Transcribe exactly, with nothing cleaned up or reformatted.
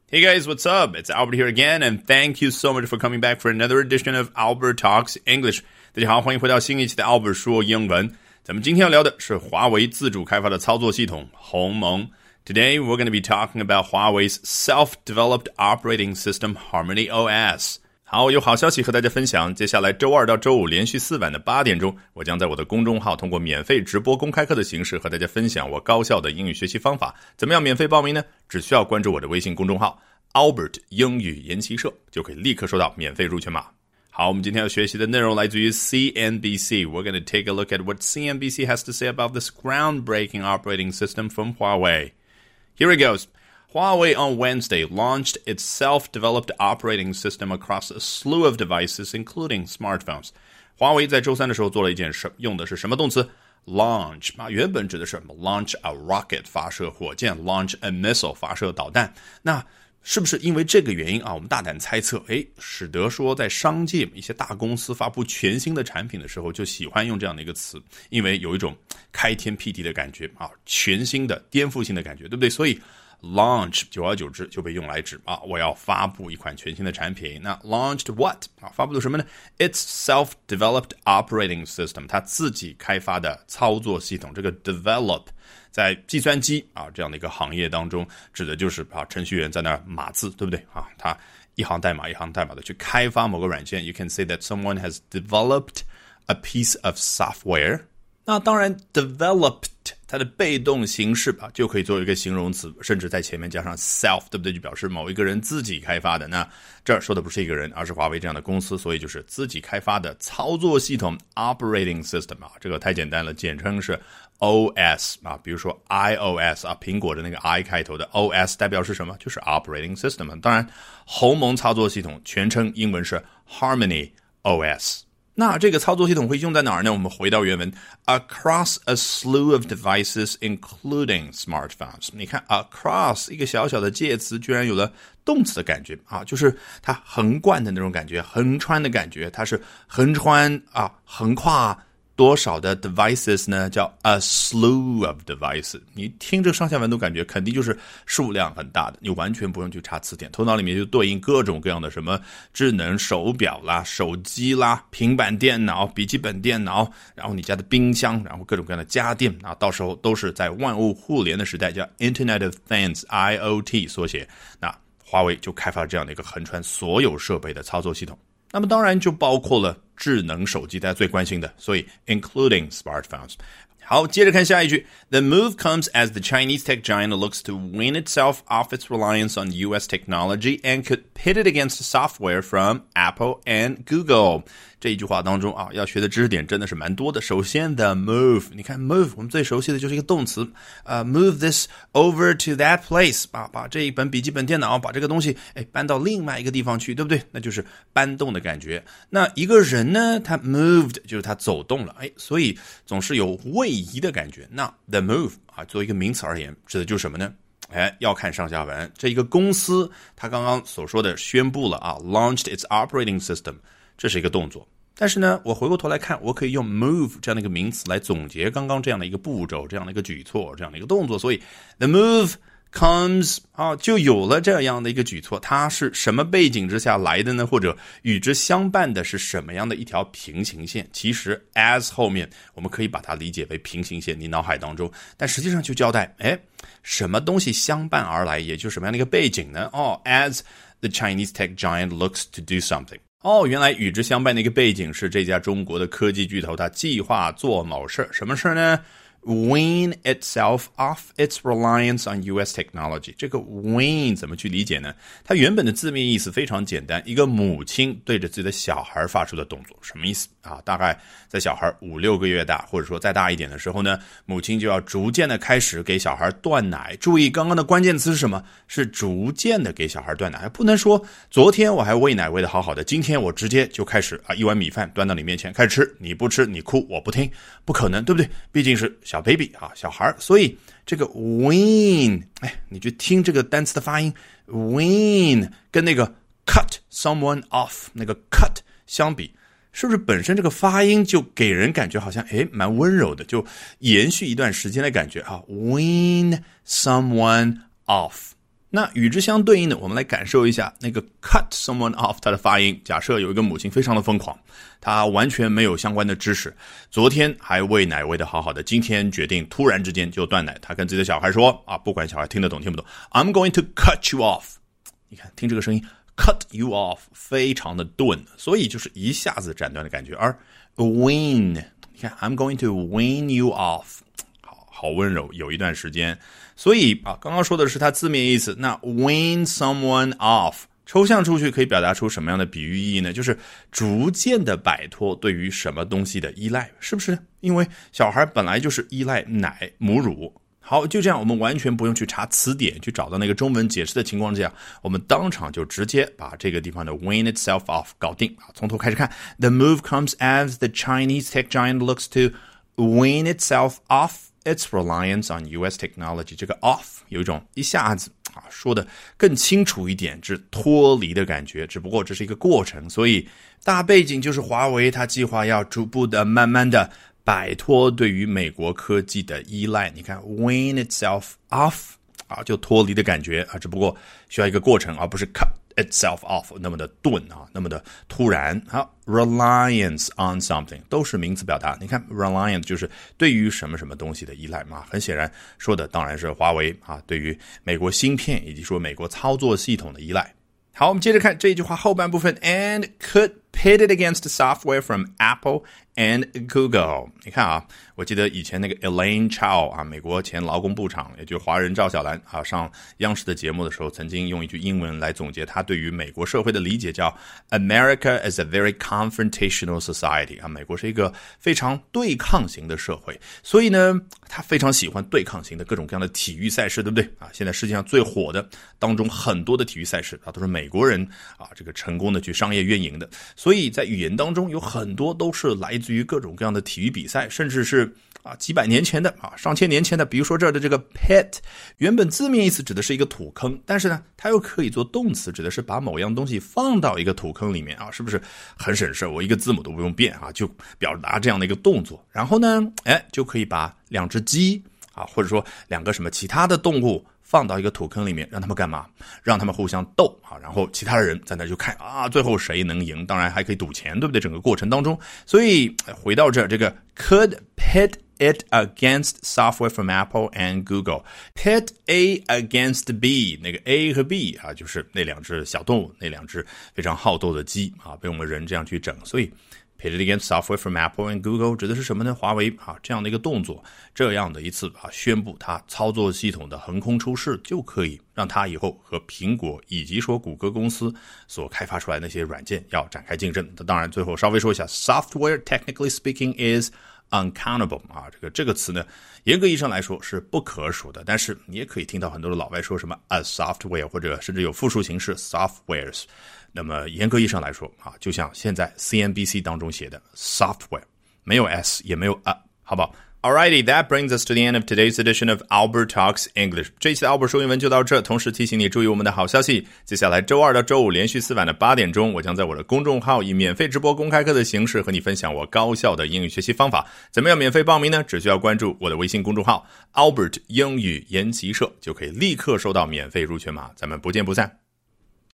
Hey guys, what's up? It's Albert here again, and thank you so much for coming back for another edition of Albert Talks English. 大家好，欢迎回到新一期的 Albert 说英文。咱们今天要聊的是华为自主开发的操作系统鸿蒙。Today we're going to be talking about Huawei's self-developed operating system Harmony O S. 好，有好消息和大家分享。接下来周二到周五连续四晚的八点钟，我将在我的公众号通过免费直播公开课的形式和大家分享我高效的英语学习方法。怎么样免费报名呢？只需要关注我的微信公众号 Albert 英语研习社，就可以立刻收到免费入群码。好，我们今天要学习的内容来自于 C N B C. We're going to take a look at what C N B C has to say about this groundbreaking operating system from Huawei. Here it goes. Huawei on Wednesday launched its self-developed operating system across a slew of devices, including smartphones. 华为在周三的时候做了一件事，用的是什么动词 ？Launch 啊，原本指的是 launch a rocket 发射火箭 ，launch a missile 发射导弹。那是不是因为这个原因啊？我们大胆猜测，诶，使得说在商界一些大公司发布全新的产品的时候，就喜欢用这样的一个词，因为有一种开天辟地的感觉啊，全新的颠覆性的感觉，对不对？所以 launch 久而久之就被用来指啊，我要发布一款全新的产品。那 launched what 啊？发布的什么呢 ？It's self-developed operating system， 它自己开发的操作系统。这个 develop 在计算机啊这样的一个行业当中，指的就是啊程序员在那儿码字，对不对啊？他一行代码一行代码的去开发某个软件。You can say that someone has developed a piece of software。那当然 developed 它的被动形式啊，就可以做一个形容词，甚至在前面加上 self， 对不对？就表示某一个人自己开发的。那这儿说的不是一个人，而是华为这样的公司，所以就是自己开发的操作系统 operating system 啊，这个太简单了，简称是 O S 啊，比如说 iOS 啊，苹果的那个 I 开头的 O S 代表是什么？就是 operating system。当然，鸿蒙操作系统全称英文是 Harmony O S。那这个操作系统会用在哪儿呢？我们回到原文 ，across a slew of devices, including smartphones。你看 across 一个小小的介词，居然有了动词的感觉啊，就是它横贯的那种感觉，横穿的感觉，它是横穿啊，横跨多少的 devices 呢？叫 a slew of devices。你听这上下文都感觉肯定就是数量很大的，你完全不用去查词典，头脑里面就对应各种各样的什么智能手表啦、手机啦、平板电脑、笔记本电脑，然后你家的冰箱，然后各种各样的家电啊，到时候都是在万物互联的时代，叫 Internet of Things I O T 缩写。那华为就开发了这样的一个横穿所有设备的操作系统。那么当然就包括了智能手机，大家最关心的，所以 including smartphones。好，接着看下一句。The move comes as the Chinese tech giant looks to win itself off its reliance on U S technology and could pit it against software from Apple and Google。这一句话当中啊，要学的知识点真的是蛮多的。首先 the move， 你看 move 我们最熟悉的就是一个动词，呃、uh, move this over to that place， 啊，把这一本笔记本电脑把这个东西哎搬到另外一个地方去，对不对？那就是搬动的感觉。那一个人呢，他 moved 就是他走动了，哎，所以总是有位移的感觉。那 the move 啊，作为一个名词而言，指的就是什么呢？哎，要看上下文。这一个公司，他刚刚所说的宣布了啊 ，launched its operating system， 这是一个动作。但是呢，我回过头来看，我可以用 move 这样的一个名词来总结刚刚这样的一个步骤，这样的一个举措，这样的一个动作。所以 the move comes 啊，就有了这样的一个举措。它是什么背景之下来的呢？或者与之相伴的是什么样的一条平行线？其实 as 后面我们可以把它理解为平行线，你脑海当中，但实际上就交代，哎，什么东西相伴而来，也就是什么样的一个背景呢？哦 ，as the Chinese tech giant looks to do something。哦，原来与之相伴的一个背景是这家中国的科技巨头，它计划做某事。什么事呢？Wean itself off its reliance on U S technology。 这个 wean 怎么去理解呢？它原本的字面意思非常简单，一个母亲对着自己的小孩发出的动作。什么意思啊？大概在小孩五六个月大，或者说再大一点的时候呢，母亲就要逐渐的开始给小孩断奶。注意刚刚的关键词是什么？是逐渐的给小孩断奶，不能说昨天我还喂奶喂得好好的，今天我直接就开始啊一碗米饭端到你面前开始吃，你不吃你哭我不听，不可能，对不对？毕竟是小 baby 啊，小孩，所以这个 wean， 哎，你去听这个单词的发音 wean 跟那个 cut someone off 那个 cut 相比，是不是本身这个发音就给人感觉好像诶蛮温柔的，就延续一段时间的感觉啊 wean someone off。 那与之相对应的，我们来感受一下那个 cut someone off 它的发音。假设有一个母亲非常的疯狂，她完全没有相关的知识，昨天还喂奶喂得好好的，今天决定突然之间就断奶。她跟自己的小孩说啊，不管小孩听得懂听不懂 I'm going to cut you off。 你看听这个声音 cut you off 非常的钝，所以就是一下子斩断的感觉。而 wean， 你看 I'm going to wean you off， 好好温柔，有一段时间。所以啊，刚刚说的是它字面意思，那 wean someone off 抽象出去可以表达出什么样的比喻意义呢？就是逐渐的摆脱对于什么东西的依赖，是不是？因为小孩本来就是依赖奶母乳。好，就这样，我们完全不用去查词典去找到那个中文解释的情况之下，我们当场就直接把这个地方的 wean itself off 搞定。从头开始看 The move comes as the Chinese tech giant looks to wean itself off its reliance on U S technology。 这个 off 有一种一下子啊说的更清楚一点，是脱离的感觉，只不过这是一个过程。所以大背景就是华为它计划要逐步的慢慢的摆脱对于美国科技的依赖。你看 wean itself off 啊，就脱离的感觉啊，只不过需要一个过程，而不是 cut itself off 那么的钝啊，那么的突然。好 reliance on something 都是名词表达。你看 reliance 就是对于什么什么东西的依赖嘛，很显然说的当然是华为啊，对于美国芯片以及说美国操作系统的依赖。好，我们接着看这一句话后半部分 and could pit it against software from Apple and Google。 你看啊，我记得以前那个 Elaine Chao 啊，美国前劳工部长，也就是华人赵小兰啊，上央视的节目的时候，曾经用一句英文来总结他对于美国社会的理解，叫 America is a very confrontational society 啊，美国是一个非常对抗型的社会，所以呢，他非常喜欢对抗型的各种各样的体育赛事，对不对啊？现在世界上最火的当中，很多的体育赛事啊，都是美国人啊这个成功的去商业运营的，所以在语言当中有很多都是来自于各种各样的体育比赛，甚至是啊几百年前的啊上千年前的。比如说这儿的这个 pit 原本字面意思指的是一个土坑，但是呢它又可以做动词，指的是把某样东西放到一个土坑里面啊，是不是很省事？我一个字母都不用变啊，就表达这样的一个动作。然后呢哎就可以把两只鸡啊或者说两个什么其他的动物放到一个土坑里面，让他们干嘛？让他们互相斗啊，然后其他的人在那就看啊，最后谁能赢？当然还可以赌钱，对不对？整个过程当中，所以回到这，这个 could pit it against software from Apple and Google。 pit A against B， 那个 A 和 B 啊，就是那两只小动物，那两只非常好斗的鸡啊，被我们人这样去整，所以pit it against software from Apple and Google 指的是什么呢？华为啊这样的一个动作，这样的一次啊宣布它操作系统的横空出世，就可以让它以后和苹果以及说谷歌公司所开发出来的那些软件要展开竞争。当然最后稍微说一下 software technically speaking is uncountable 啊，这个这个词呢严格意义上来说是不可数的，但是你也可以听到很多的老外说什么 a software 或者甚至有复数形式 softwares。那么严格意义上来说啊，就像现在 C N B C 当中写的 software， 没有 s 也没有 a， 好不好？Alrighty, that brings us to the end of today's edition of Albert Talks English. 这一期的 Albert 说英文就到这，同时提醒你注意我们的好消息，接下来周二到周五连续四晚的八点钟，我将在我的公众号以免费直播公开课的形式和你分享我高效的英语学习方法。怎么样免费报名呢？只需要关注我的微信公众号 Albert 英语研习社，就可以立刻收到免费入群码，咱们不见不散。